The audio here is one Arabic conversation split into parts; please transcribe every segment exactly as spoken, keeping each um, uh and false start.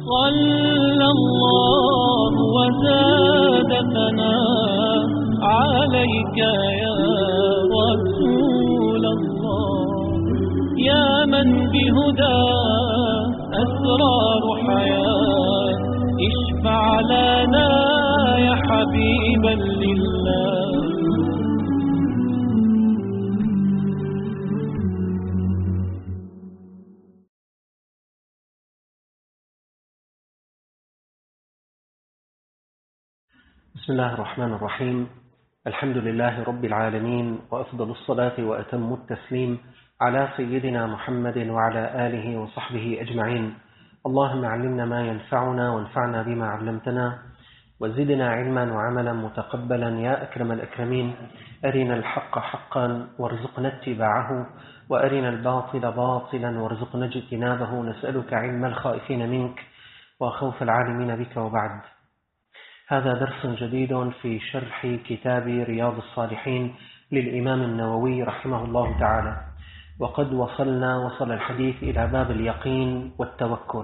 صلى الله وزاد ثناء عليك يا رسول الله، يا من بهدى أسرار حياة، اشفع لنا يا حبيبا لله. بسم الله الرحمن الرحيم. الحمد لله رب العالمين، وأفضل الصلاة وأتم التسليم على سيدنا محمد وعلى آله وصحبه أجمعين. اللهم علمنا ما ينفعنا وانفعنا بما علمتنا، وزدنا علما وعملا متقبلا يا أكرم الأكرمين. أرنا الحق حقا وارزقنا اتباعه، وأرنا الباطل باطلا وارزقنا اجتنابه. نسألك علم الخائفين منك وخوف العالمين بك. وبعد، هذا درس جديد في شرح كتاب رياض الصالحين للإمام النووي رحمه الله تعالى، وقد وصلنا وصل الحديث إلى باب اليقين والتوكل.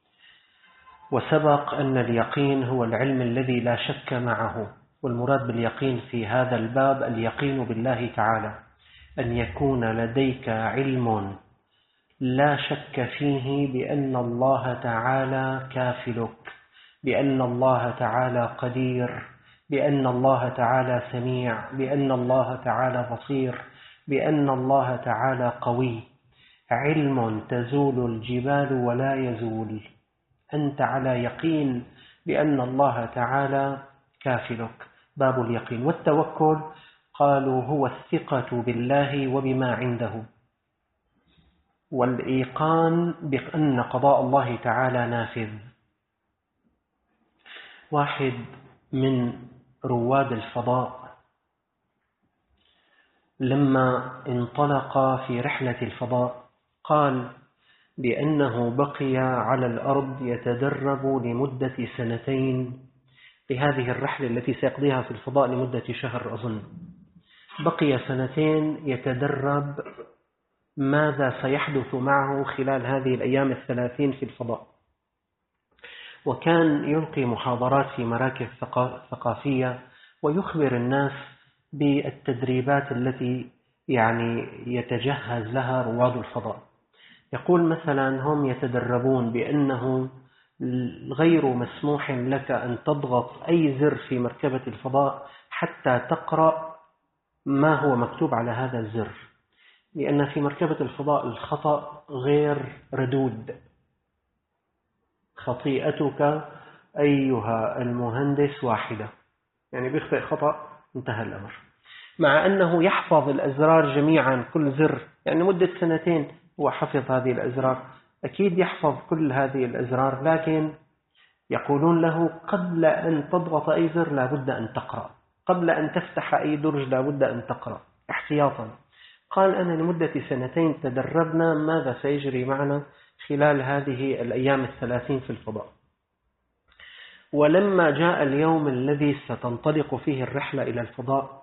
وسبق أن اليقين هو العلم الذي لا شك معه، والمراد باليقين في هذا الباب اليقين بالله تعالى، أن يكون لديك علم لا شك فيه بأن الله تعالى كافلك، بأن الله تعالى قدير، بأن الله تعالى سميع، بأن الله تعالى بصير، بأن الله تعالى قوي. علم تزول الجبال ولا يزول، أنت على يقين بأن الله تعالى كافلك. باب اليقين. والتوكل قالوا هو الثقة بالله وبما عنده، والإيقان بأن قضاء الله تعالى نافذ. واحد من رواد الفضاء لما انطلق في رحلة الفضاء قال بأنه بقي على الأرض يتدرب لمدة سنتين لهذه الرحلة التي سيقضيها في الفضاء لمدة شهر أظن. بقي سنتين يتدرب ماذا سيحدث معه خلال هذه الأيام الثلاثين في الفضاء، وكان يلقي محاضرات في مراكز ثقافية ويخبر الناس بالتدريبات التي يعني يتجهز لها رواد الفضاء. يقول مثلا هم يتدربون بأنه غير مسموح لك أن تضغط أي زر في مركبة الفضاء حتى تقرأ ما هو مكتوب على هذا الزر، لأن في مركبة الفضاء الخطأ غير ردود. خطيئتك أيها المهندس واحدة، يعني بيخطئ خطأ انتهى الأمر. مع أنه يحفظ الأزرار جميعا، كل زر، يعني مدة سنتين هو حفظ هذه الأزرار، أكيد يحفظ كل هذه الأزرار، لكن يقولون له قبل أن تضغط أي زر لابد أن تقرأ، قبل أن تفتح أي درج لابد أن تقرأ احتياطا. قال أنا لمدة سنتين تدربنا ماذا سيجري معنا خلال هذه الأيام الثلاثين في الفضاء. ولما جاء اليوم الذي ستنطلق فيه الرحلة إلى الفضاء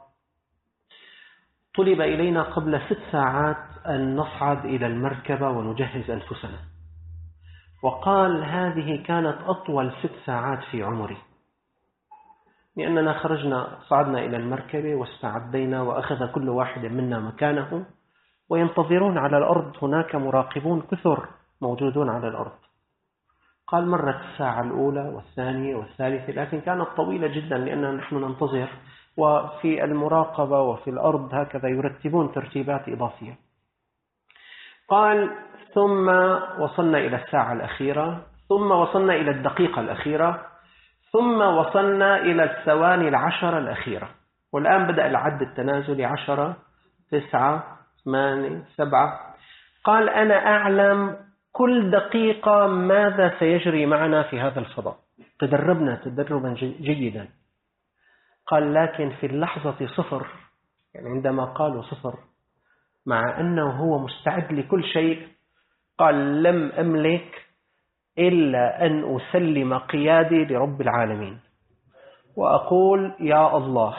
طلب إلينا قبل ست ساعات أن نصعد إلى المركبة ونجهز أنفسنا. وقال هذه كانت أطول ست ساعات في عمري، لأننا خرجنا صعدنا إلى المركبة واستعدينا، وأخذ كل واحد منا مكانه، وينتظرون على الأرض هناك مراقبون كثر موجودون على الأرض. قال مرت الساعة الأولى والثانية والثالثة، لكن كانت طويلة جدا لأننا نحن ننتظر، وفي المراقبة وفي الأرض هكذا يرتبون ترتيبات إضافية. قال ثم وصلنا إلى الساعة الأخيرة، ثم وصلنا إلى الدقيقة الأخيرة، ثم وصلنا إلى الثواني العشرة الأخيرة، والآن بدأ العد التنازلي: عشرة، تسعة، ثمانية، سبعة. قال أنا أعلم كل دقيقة ماذا سيجري معنا في هذا الفضاء، تدربنا تدربا جيدا. قال لكن في اللحظة صفر، يعني عندما قالوا صفر، مع أنه هو مستعد لكل شيء، قال لم أملك إلا أن أسلم قيادي لرب العالمين وأقول يا الله.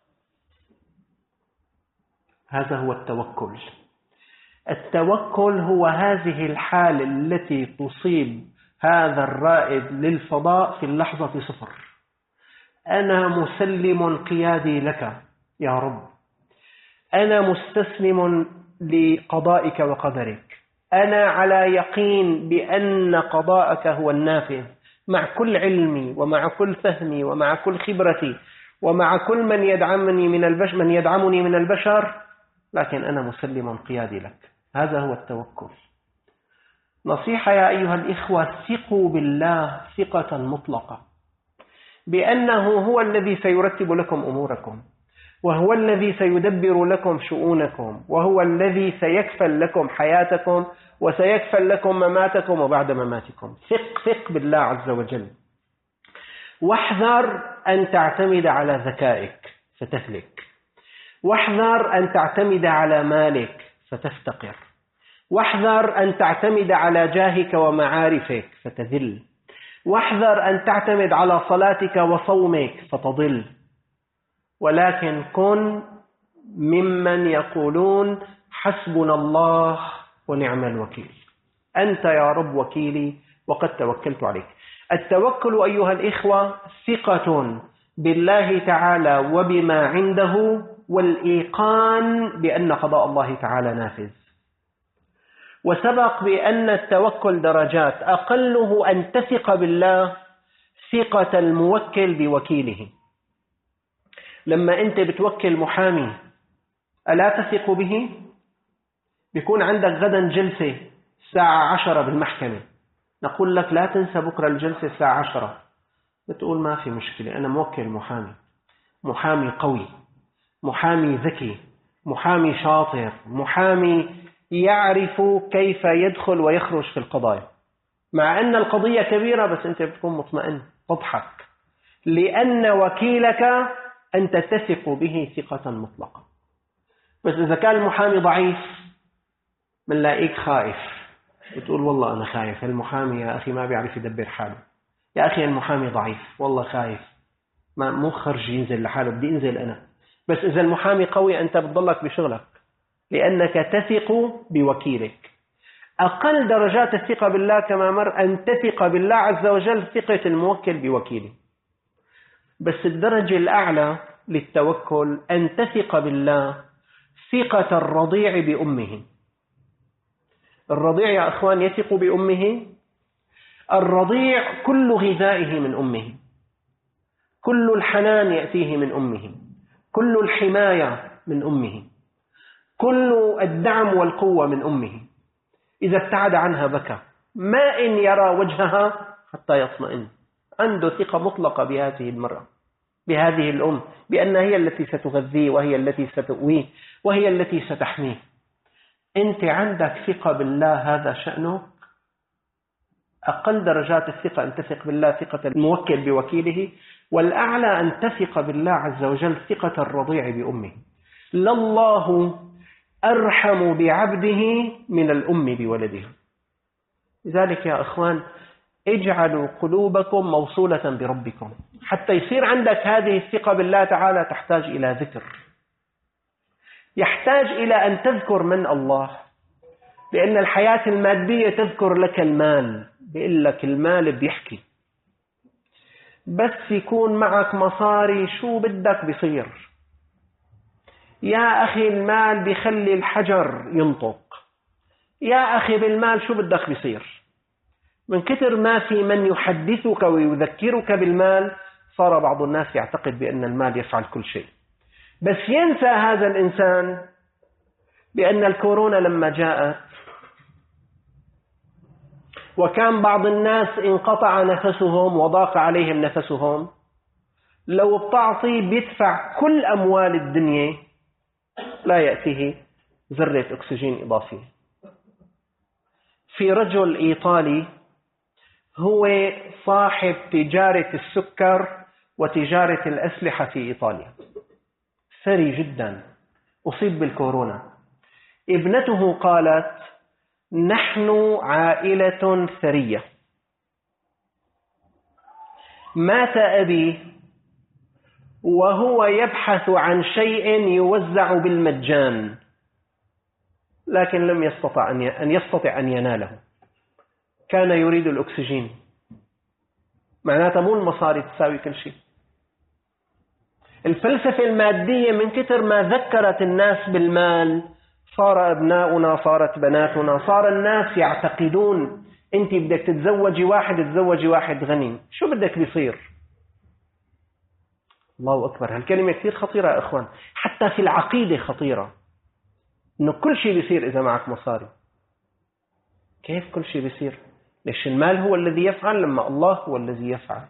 هذا هو التوكل. التوكل هو هذه الحالة التي تصيب هذا الرائد للفضاء في اللحظة صفر. أنا مسلم قيادي لك يا رب، أنا مستسلم لقضائك وقدرك، أنا على يقين بأن قضاءك هو النافذ، مع كل علمي ومع كل فهمي ومع كل خبرتي ومع كل من يدعمني من البشر من يدعمني من البشر، لكن أنا مسلم قيادي لك. هذا هو التوكل. نصيحة يا أيها الإخوة، ثقوا بالله ثقة مطلقة بأنه هو الذي سيرتب لكم أموركم، وهو الذي سيدبر لكم شؤونكم، وهو الذي سيكفل لكم حياتكم وسيكفل لكم مماتكم وبعد مماتكم. ثق ثق بالله عز وجل. واحذر أن تعتمد على ذكائك فتهلك، واحذر أن تعتمد على مالك فتفتقر، واحذر أن تعتمد على جاهك ومعارفك فتذل، واحذر أن تعتمد على صلاتك وصومك فتضل. ولكن كن ممن يقولون حسبنا الله ونعم الوكيل، أنت يا رب وكيلي وقد توكلت عليك. التوكل أيها الإخوة ثقة بالله تعالى وبما عنده، والإيقان بأن قضاء الله تعالى نافذ. وسبق بأن التوكل درجات، أقله أن تثق بالله ثقة الموكل بوكيله. لما أنت بتوكل محامي ألا تثق به؟ بيكون عندك غدا جلسة الساعة عشرة بالمحكمة، نقول لك لا تنسى بكرة الجلسة الساعة عشرة، بتقول ما في مشكلة، أنا موكل محامي، محامي قوي، محامي ذكي، محامي شاطر، محامي يعرف كيف يدخل ويخرج في القضايا، مع أن القضية كبيرة بس أنت بتكون مطمئن تضحك، لأن وكيلك أنت تثق به ثقة مطلقة. بس إذا كان المحامي ضعيف بنلاقيك خائف، بتقول والله أنا خايف، المحامي يا أخي ما بيعرف يدبر حاله، يا أخي المحامي ضعيف والله خايف، ما مو خرج ينزل لحاله، بدي انزل أنا. بس إذا المحامي قوي أنت بتضلك بشغلك لأنك تثق بوكيلك. أقل درجات الثقة بالله كما مر أن تثق بالله عز وجل ثقة الموكل بوكيله. بس الدرجة الأعلى للتوكل أن تثق بالله ثقة الرضيع بأمه. الرضيع يا أخوان يثق بأمه. الرضيع كل غذائه من أمه، كل الحنان يأتيه من أمه، كل الحماية من أمه، كل الدعم والقوة من أمه. إذا ابتعد عنها بكى، ما إن يرى وجهها حتى يطمئن. عنده ثقة مطلقة بهذه المرأة، بهذه الأم، بأنها هي التي ستغذيه وهي التي ستؤويه وهي التي ستحميه. أنت عندك ثقة بالله، هذا شأنه. أقل درجات الثقة أن تثق بالله ثقة الموكل بوكيله، والأعلى أن تثق بالله عز وجل ثقة الرضيع بأمه. لله أرحم بعبده من الأم بولدها. لذلك يا أخوان اجعلوا قلوبكم موصولة بربكم. حتى يصير عندك هذه الثقة بالله تعالى تحتاج إلى ذكر، يحتاج إلى أن تذكر من الله، لأن الحياة المادية تذكر لك المال، بيقول لك المال بيحكي، بس يكون معك مصاري شو بدك بيصير. يا أخي المال بيخلي الحجر ينطق، يا أخي بالمال شو بدك بيصير. من كتر ما في من يحدثك ويذكرك بالمال صار بعض الناس يعتقد بأن المال يفعل كل شيء، بس ينسى هذا الإنسان بأن الكورونا لما جاءت وكان بعض الناس انقطع نفسهم وضاق عليهم نفسهم، لو بتعطي بيدفع كل أموال الدنيا لا يأتيه ذرة أكسجين إضافية. في رجل إيطالي هو صاحب تجارة السكر وتجارة الأسلحة في إيطاليا، ثري جدا، أصيب بالكورونا. ابنته قالت نحن عائلة ثرية، مات أبي وهو يبحث عن شيء يوزع بالمجان، لكن لم يستطع أن يستطع أن يناله. كان يريد الأكسجين. معناتها مو المصاري تساوي كل شيء. الفلسفة المادية من كتر ما ذكرت الناس بالمال صار أبناؤنا، صارت بناتنا، صار الناس يعتقدون أنت بدك تتزوجي واحد تتزوجي واحد غني، شو بدك بيصير؟ الله أكبر، هالكلمة كثير خطيرة يا إخوان، حتى في العقيدة خطيرة، إنه كل شيء بيصير إذا معك مصاري. كيف كل شيء بيصير؟ ليش المال هو الذي يفعل لما الله هو الذي يفعل؟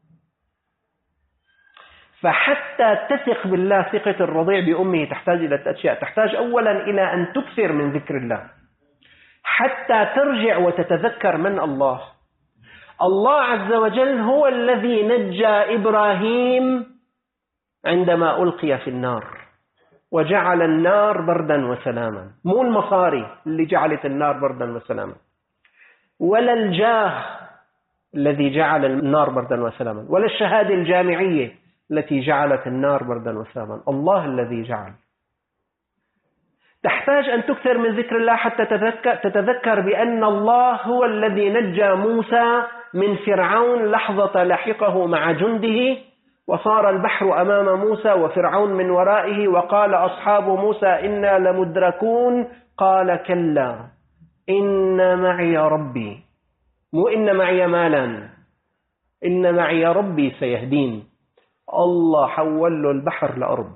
فحتى تثق بالله ثقة الرضيع بأمه تحتاج إلى ثلاث أشياء. تحتاج أولا إلى أن تكثر من ذكر الله حتى ترجع وتتذكر من الله. الله عز وجل هو الذي نجى إبراهيم عندما ألقي في النار وجعل النار بردا وسلاما. مو المصاري اللي جعلت النار بردا وسلاما، ولا الجاه الذي جعل النار بردا وسلاما، ولا الشهادة الجامعية التي جعلت النار بردا وسلاما. الله الذي جعل. تحتاج أن تكثر من ذكر الله حتى تتذكر, تتذكر بأن الله هو الذي نجى موسى من فرعون لحظة لحقه مع جنده، وصار البحر أمام موسى وفرعون من ورائه، وقال أصحاب موسى إنا لمدركون، قال كلا إن معي ربي، مو إن معي مالا، إن معي ربي سيهدين. الله حول له البحر لأرض.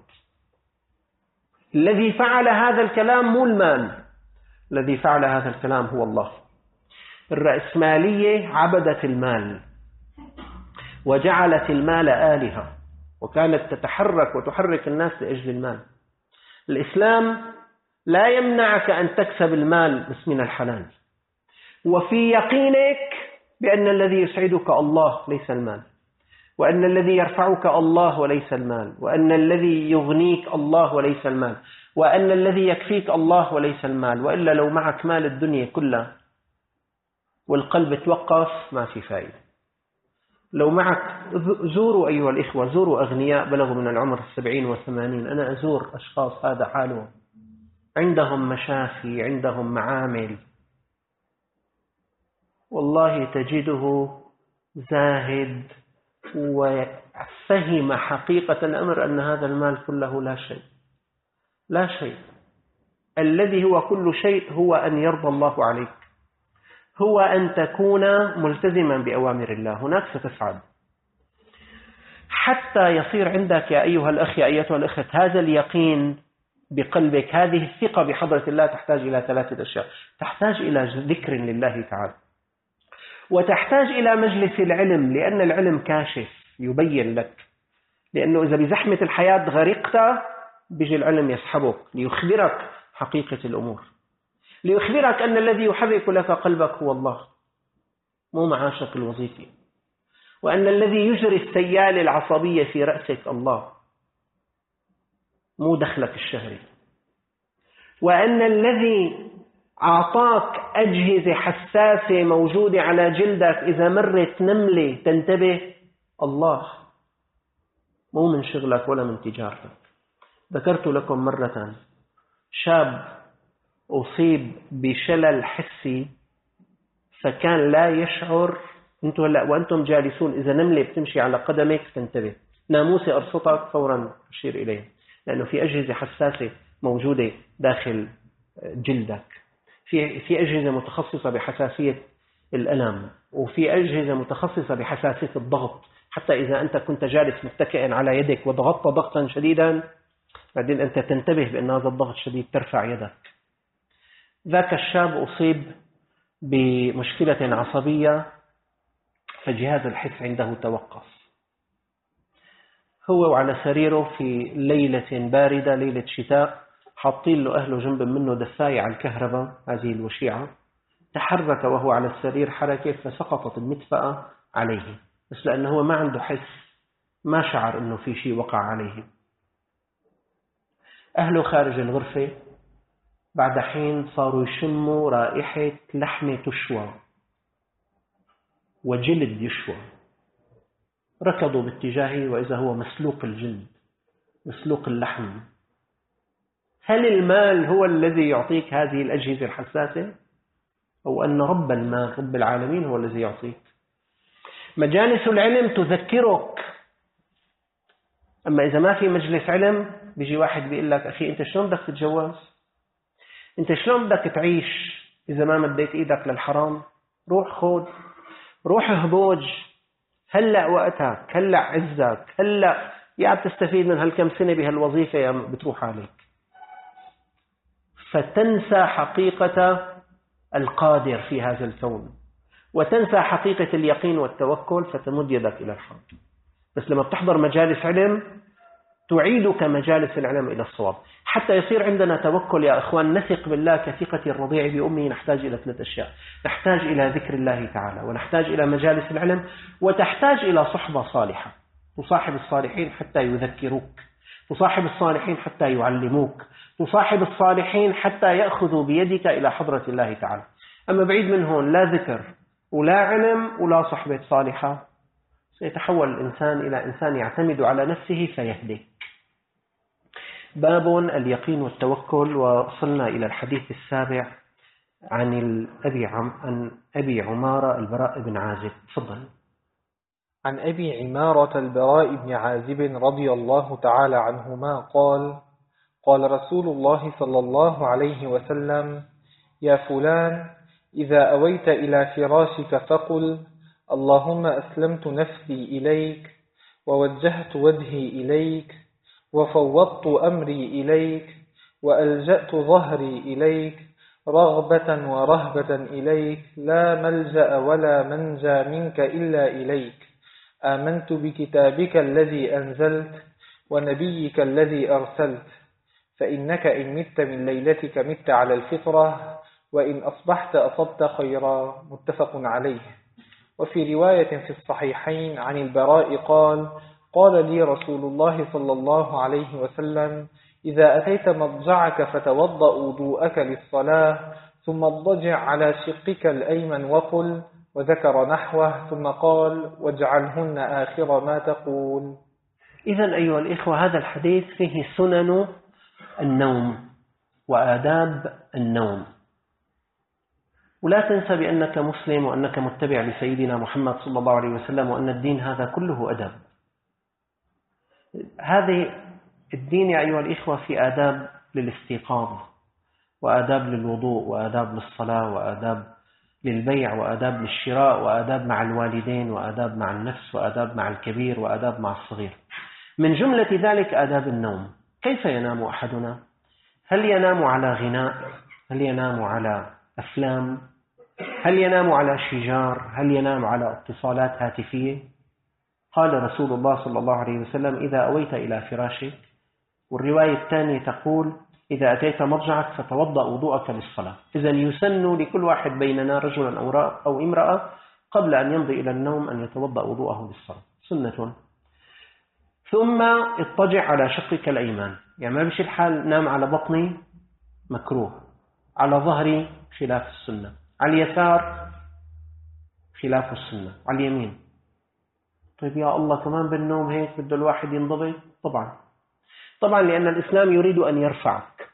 الذي فعل هذا الكلام مو المال، الذي فعل هذا الكلام هو الله. الرأسمالية عبدت المال وجعلت المال آلهة، وكانت تتحرك وتحرك الناس لأجل المال. الإسلام لا يمنعك أن تكسب المال بس من الحلال، وفي يقينك بأن الذي يسعدك الله ليس المال، وأن الذي يرفعك الله وليس المال، وأن الذي يغنيك الله وليس المال، وأن الذي يكفيك الله وليس المال. وإلا لو معك مال الدنيا كلها والقلب توقف ما في فائدة. لو معك، زوروا أيها الإخوة، زوروا أغنياء بلغوا من العمر السبعين والثمانين. أنا أزور أشخاص هذا حالهم، عندهم مشافي، عندهم معامل، والله تجده زاهد وفهم حقيقة الأمر أن هذا المال كله لا شيء، لا شيء. الذي هو كل شيء هو أن يرضى الله عليك، هو أن تكون ملتزما بأوامر الله. هناك ستسعد حتى يصير عندك يا أيها الأخ يا أيتها الأخت هذا اليقين بقلبك، هذه الثقة بحضرة الله. تحتاج إلى ثلاثة أشياء. تحتاج إلى ذكر لله تعالى، وتحتاج إلى مجلس العلم، لأن العلم كاشف يبين لك. لأنه إذا بزحمة الحياة غرقت بيجي العلم يسحبك ليخبرك حقيقة الأمور، ليخبرك أن الذي يحرك لك قلبك هو الله، مو معاشك الوظيفي، وأن الذي يجري السيال العصبية في رأسك الله، مو دخلك الشهري، وأن الذي أعطاك أجهزة حساسة موجودة على جلدك إذا مرت نملة تنتبه، الله، مو من شغلك ولا من تجارتك. ذكرت لكم مرة شاب أصيب بشلل حسي، فكان لا يشعر. أنتم هلأ وأنتم جالسون إذا نملة بتمشي على قدمك تنتبه، ناموسة أرصتك فورا تشير إليه، لأنه في أجهزة حساسة موجودة داخل جلدك. في في أجهزة متخصصة بحساسية الألم، وفي أجهزة متخصصة بحساسية الضغط. حتى إذا أنت كنت جالس متكئا على يدك وضغطت ضغطا شديدا، بعدين أنت تنتبه بأن هذا الضغط شديد ترفع يدك. ذاك الشاب أصيب بمشكلة عصبية، فجهاز الحس عنده توقف. هو وعلى سريره في ليلة باردة، ليلة شتاء، حاطين له أهله جنب منه دفاية على الكهرباء هذه الوشيعة. تحرك وهو على السرير حركة فسقطت المدفأة عليه، بس لأنه هو ما عنده حس ما شعر أنه في شيء وقع عليه. أهله خارج الغرفة بعد حين صاروا يشموا رائحة لحمة تشوى وجلد يشوى. ركضوا باتجاهه وإذا هو مسلوق الجلد، مسلوق اللحم. هل المال هو الذي يعطيك هذه الأجهزة الحساسة؟ أو أن رب ما رب العالمين هو الذي يعطيك. مجالس العلم تذكرك. أما إذا ما في مجلس علم بيجي واحد بيقول لك أخي أنت شلون بدك تتجوز؟ أنت شلون بدك تعيش إذا ما مديت إيدك للحرام؟ روح خذ، روح هبوج، هلأ وقتك، هلأ عزك، هلأ يا بتستفيد من هالكم سنة بهالوظيفة يا بتروح عليك. فتنسى حقيقة القادر في هذا الكون، وتنسى حقيقة اليقين والتوكل، فتمد يدك إلى الحرام. بس لما بتحضر مجالس علم تعيدك مجالس العلم إلى الصواب، حتى يصير عندنا توكل يا أخوان. نثق بالله كثقة الرضيع بأمه. نحتاج إلى ثلاث أشياء: نحتاج إلى ذكر الله تعالى، ونحتاج إلى مجالس العلم، وتحتاج إلى صحبة صالحة. تصاحب الصالحين حتى يذكروك، تصاحب الصالحين حتى يعلموك، تصاحب الصالحين حتى يأخذوا بيدك إلى حضرة الله تعالى. أما بعيد من هون لا ذكر ولا علم ولا صحبة صالحة، سيتحول الإنسان إلى إنسان يعتمد على نفسه فيهدك. باب اليقين والتوكل. وصلنا إلى الحديث السابع عن أبي عم عن أبي عمارة البراء بن عازب. تفضل. عن أبي عمارة البراء بن عازب رضي الله تعالى عنهما قال: قال رسول الله صلى الله عليه وسلم: يا فلان، إذا أويت إلى فراشك فقل: اللهم أسلمت نفسي إليك، ووجهت وجهي إليك، وفوضت أمري إليك، وألجأت ظهري إليك، رغبة ورهبة إليك، لا ملجأ ولا منجى منك إلا إليك. آمنت بكتابك الذي أنزلت ونبيك الذي أرسلت، فإنك إن مت من ليلتك مت على الفطرة، وإن أصبحت أصبت خيرا. متفق عليه. وفي رواية في الصحيحين عن البراء قال: قال لي رسول الله صلى الله عليه وسلم: إذا أتيت مضجعك فتوضأ وضوءك للصلاة، ثم اضطجع على شقك الأيمن وقل، وذكر نحوه، ثم قال: واجعلهن آخر ما تقول. إذن أيها الإخوة، هذا الحديث فيه سنن النوم وآداب النوم. ولا تنسى بأنك مسلم وأنك متبع لسيدنا محمد صلى الله عليه وسلم، وأن الدين هذا كله أدب. هذه الدين يا أيها الإخوة في آداب للاستيقاظ، وآداب للوضوء، وآداب للصلاة، وآداب للبيع، وآداب للشراء، وآداب مع الوالدين، وآداب مع النفس، وآداب مع الكبير، وآداب مع الصغير. من جملة ذلك آداب النوم. كيف ينام أحدنا؟ هل ينام على غناء؟ هل ينام على أفلام؟ هل ينام على شجار؟ هل ينام على اتصالات هاتفية؟ قال رسول الله صلى الله عليه وسلم: إذا أويت إلى فراشك. والرواية الثانية تقول: إذا أتيت مضجعك فتوضأ وضوءك للصلاة. إذن يسن لكل واحد بيننا رجلا أو امرأة قبل أن يمضي إلى النوم أن يتوضأ وضوءه للصلاة، سنة. ثم اضطجع على شقك الأيمن، يعني ما بشي الحال نام على بطني، مكروه. على ظهري خلاف السنة. على اليسار خلاف السنة. على اليمين. طيب يا الله، كمان بالنوم هيك بده الواحد ينضبط؟ طبعا طبعا لأن الإسلام يريد أن يرفعك،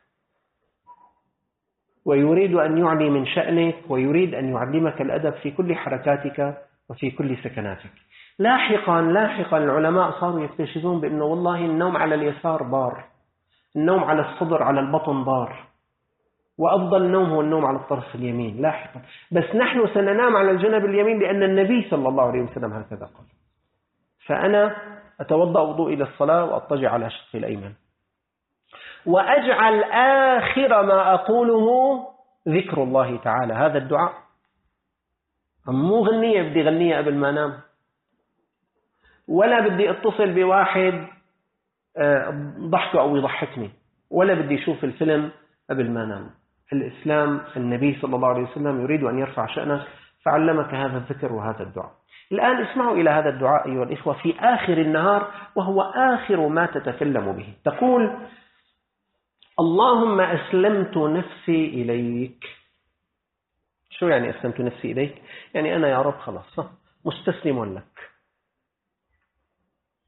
ويريد أن يعلي من شأنك، ويريد أن يعلمك الأدب في كل حركاتك وفي كل سكناتك. لاحقا لاحقا العلماء صاروا يكتشفون بأنه والله النوم على اليسار بار، النوم على الصدر على البطن بار، وأفضل نوم هو النوم على الطرف اليمين لاحقا. بس نحن سننام على الجنب اليمين لأن النبي صلى الله عليه وسلم هكذا قال. فأنا أتوضأ وضوء إلى الصلاة وأضطجع على شقي الأيمن، وأجعل آخر ما أقوله ذكر الله تعالى. هذا الدعاء مو غنية بدي غنية قبل ما أنام، ولا بدي اتصل بواحد ضحكه أو يضحكني، ولا بدي أشوف الفيلم قبل ما أنام. الإسلام النبي صلى الله عليه وسلم يريد أن يرفع شأنك، فعلمك هذا الذكر وهذا الدعاء. الآن اسمعوا إلى هذا الدعاء أيها الإخوة في آخر النهار، وهو آخر ما تتكلم به. تقول: اللهم أسلمت نفسي إليك. شو يعني أسلمت نفسي إليك؟ يعني أنا يا رب خلاص مستسلم لك،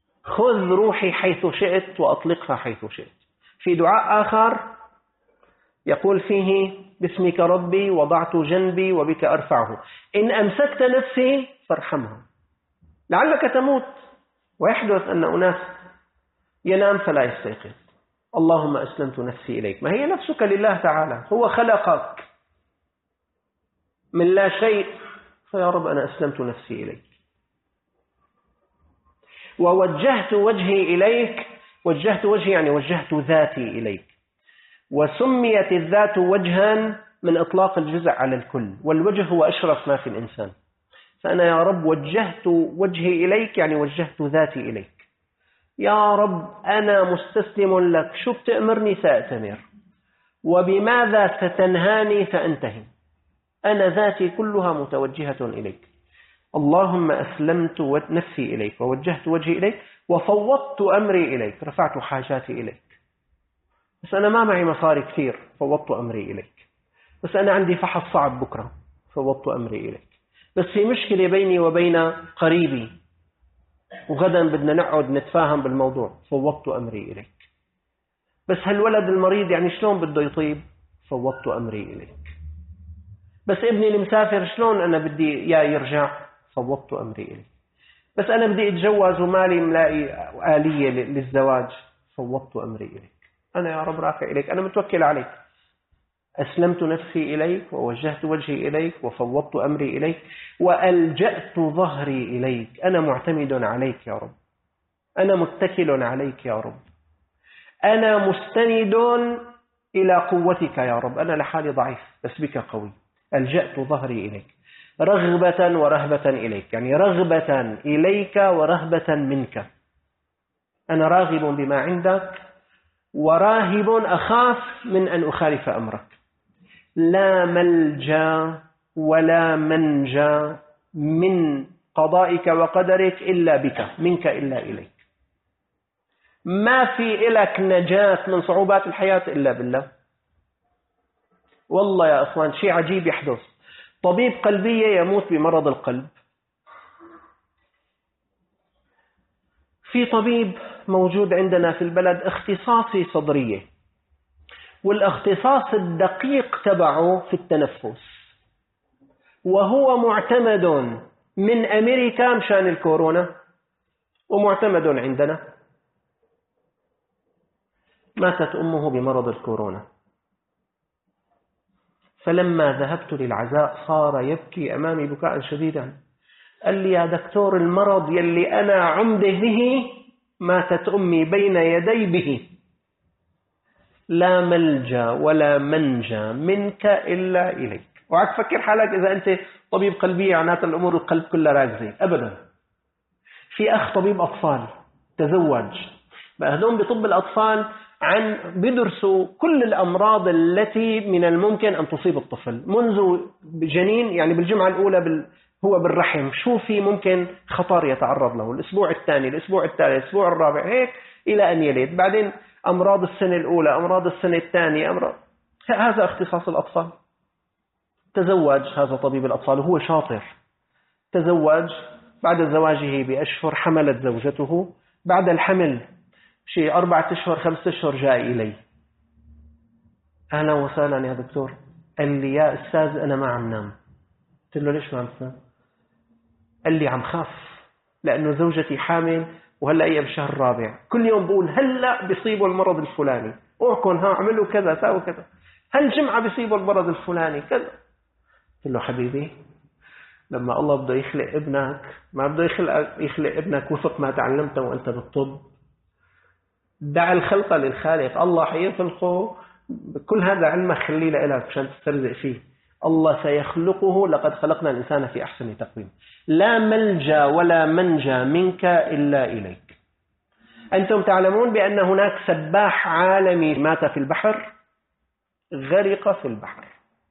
خذ روحي حيث شئت وأطلقها حيث شئت. في دعاء آخر: يقول فيه باسمك ربي وضعت جنبي وبك أرفعه، إن أمسكت نفسي فارحمها لعلك تموت. ويحدث أن أناس ينام فلا يستيقظ، اللهم أسلمت نفسي إليك. ما هي نفسك لله تعالى، هو خلقك من لا شيء، فيا رب أنا أسلمت نفسي إليك ووجهت وجهي إليك. وجهت وجهي يعني وجهت ذاتي إليك. وسميت الذات وجها من إطلاق الجزء على الكل، والوجه هو أشرف ما في الإنسان. فأنا يا رب وجهت وجهي إليك يعني وجهت ذاتي إليك. يا رب أنا مستسلم لك، شو بتأمرني سأتمر، وبماذا ستنهاني سأنتهي. أنا ذاتي كلها متوجهة إليك. اللهم أسلمت نفسي إليك ووجهت وجهي إليك وفوضت أمري إليك، رفعت حاجاتي إليك. بس أنا ما معي مصاري كثير، فوضت أمري إليك. بس أنا عندي فحص صعب بكرة، فوضت أمري إليك. بس في مشكلة بيني وبين قريبي وغدا بدنا نقعد نتفاهم بالموضوع، فوضت أمري إليك. بس هالولد المريض يعني شلون بده يطيب، فوضت أمري إليك. بس ابني المسافر شلون أنا بدي يا يرجع، فوضت أمري إليك. بس أنا بدي أتجوز ومالي ملاقي آلية للزواج، فوضت أمري إليك. أنا يا رب رافع إليك، أنا متوكل عليك. أسلمت نفسي إليك ووجهت وجهي إليك وفوضت أمري إليك وألجأت ظهري إليك. أنا معتمد عليك يا رب، أنا متكل عليك يا رب، أنا مستند إلى قوتك يا رب. أنا لحالي ضعيف بس بك قوي. ألجأت ظهري إليك رغبة ورهبة إليك، يعني رغبة إليك ورهبة منك. أنا راغب بما عندك وراهب أخاف من أن أخالف أمرك. لا ملجأ ولا منجى من قضائك وقدرك إلا بك، منك إلا إليك. ما في إلك نجاة من صعوبات الحياة إلا بالله. والله يا أخوان شيء عجيب يحدث. طبيب قلبية يموت بمرض القلب. في طبيب موجود عندنا في البلد اختصاصي صدرية، والاختصاص الدقيق تبعه في التنفس، وهو معتمد من أمريكا مشان الكورونا ومعتمد عندنا. ماتت أمه بمرض الكورونا، فلما ذهبت للعزاء صار يبكي أمامي بكاء شديدا. قال لي يا دكتور المرض يلي أنا عمده به ماتت أمي بين يدي به. لا ملجأ ولا منجى منك إلا إليك. وعك فكر حالك إذا أنت طبيب قلبي عنات الأمور القلب كلها راكزة أبدا. في أخ طبيب أطفال تزوج، بأهدون بطب الأطفال عن بدرسوا كل الأمراض التي من الممكن أن تصيب الطفل منذ جنين، يعني بالجمعة الأولى بال هو بالرحم، شو في ممكن خطر يتعرض له، الأسبوع الثاني، الأسبوع الثالث، الأسبوع الرابع، هيك إلى أن يلد. بعدين أمراض السنة الأولى، أمراض السنة الثانية، أمراض. هذا اختصاص الأطفال. تزوج هذا طبيب الأطفال وهو شاطر. تزوج، بعد زواجه بأشهر حملت زوجته. بعد الحمل شيء أربعة أشهر خمسة أشهر جاء إلي. أهلا وسهلا يا دكتور. قال لي يا أستاذ أنا ما عم نام. قلت له ليش ما عم تنام؟ قال لي عم خاف لأنه زوجتي حامل وهلأ هي بالشهر الرابع، كل يوم بقول هلأ بيصيبوا المرض الفلاني، اوعكم ها عملوا كذا ساووا كذا، هالجمعة بيصيبوا المرض الفلاني كذا. قلت له حبيبي لما الله بده يخلق ابنك ما بده يخلق يخلق ابنك وفق ما تعلمته وأنت بالطب. دع الخلق للخالق، الله حيخلقه كل هذا علمك خليه لك عشان تسترزق فيه. الله سيخلقه، لقد خلقنا الإنسان في أحسن تقويم. لا ملجأ ولا منجى منك إلا إليك. أنتم تعلمون بأن هناك سباح عالمي مات في البحر، غرق في البحر.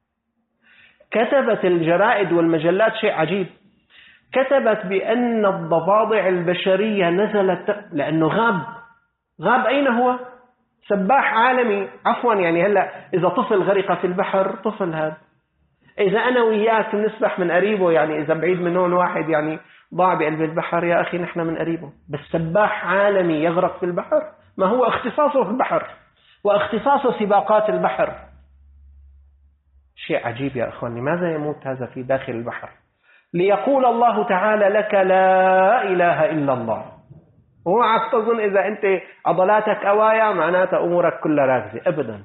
كتبت الجرائد والمجلات شيء عجيب، كتبت بأن الضفادع البشرية نزلت لأنه غاب. غاب أين هو؟ سباح عالمي، عفوا يعني هلأ إذا طفل غرق في البحر طفل هذا، إذا أنا وياك نسبح من قريبه، يعني إذا بعيد من هون واحد يعني ضاع بقلب البحر يا أخي نحن من قريبه. بس سباح عالمي يغرق في البحر، ما هو اختصاصه في البحر واختصاصه سباقات البحر. شيء عجيب يا أخوان، لماذا يموت هذا في داخل البحر؟ ليقول الله تعالى لك لا إله إلا الله. وما تظن إذا أنت عضلاتك قوايا معناتها أمورك كلها راكزة، أبدا.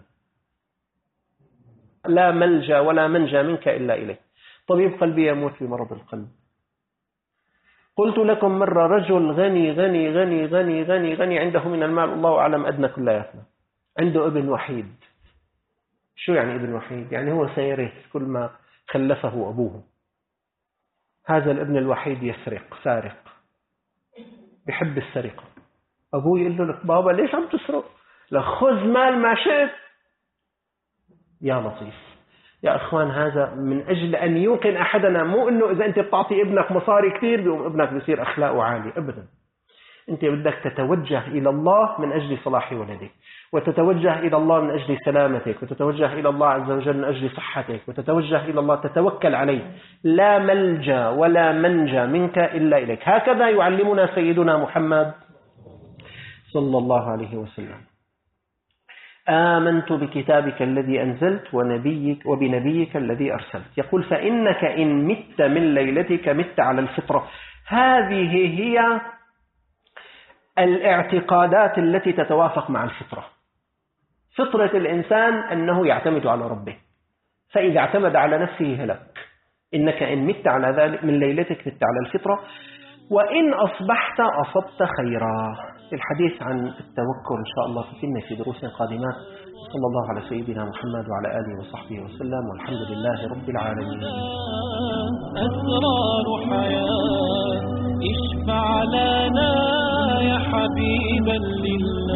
لا ملجأ ولا منجى منك إلا إليه. طبيب قلبي يموت بمرض القلب. قلت لكم مرة رجل غني غني غني غني غني غني عنده من المال الله أعلم أدنى كلياتنا، عنده ابن وحيد. شو يعني ابن وحيد؟ يعني هو سيرث كل ما خلفه أبوه. هذا الابن الوحيد يسرق، سارق، بحب السرقة. أبوه يقول له لك بابا ليش عم تسرق؟ لخذ مال ما شئت. يا لطيف يا أخوان، هذا من أجل أن يوقن أحدنا، مو أنه إذا أنت بتعطي ابنك مصاري كثير بيقوم ابنك بيصير أخلاقه عالي، أبدا. أنت بدك تتوجه إلى الله من أجل صلاح ولدك، وتتوجه إلى الله من أجل سلامتك، وتتوجه إلى الله عز وجل من أجل صحتك، وتتوجه إلى الله تتوكل عليه. لا ملجأ ولا منجى منك إلا إليك. هكذا يعلمنا سيدنا محمد صلى الله عليه وسلم. آمنت بكتابك الذي أنزلت ونبيك وبنبيك الذي أرسلت. يقول فإنك إن مت من ليلتك مت على الفطرة. هذه هي الاعتقادات التي تتوافق مع الفطرة. فطرة الإنسان أنه يعتمد على ربه، فإذا اعتمد على نفسه هلك. إنك إن مت على ذلك من ليلتك مت على الفطرة، وإن أصبحت أصبت خيرا. الحديث عن التوكل إن شاء الله تتم في دروس قادمات. صلى الله على سيدنا محمد وعلى آله وصحبه وسلم، والحمد لله رب العالمين. أسرار حياة اشفع لنا يا حبيبا لله.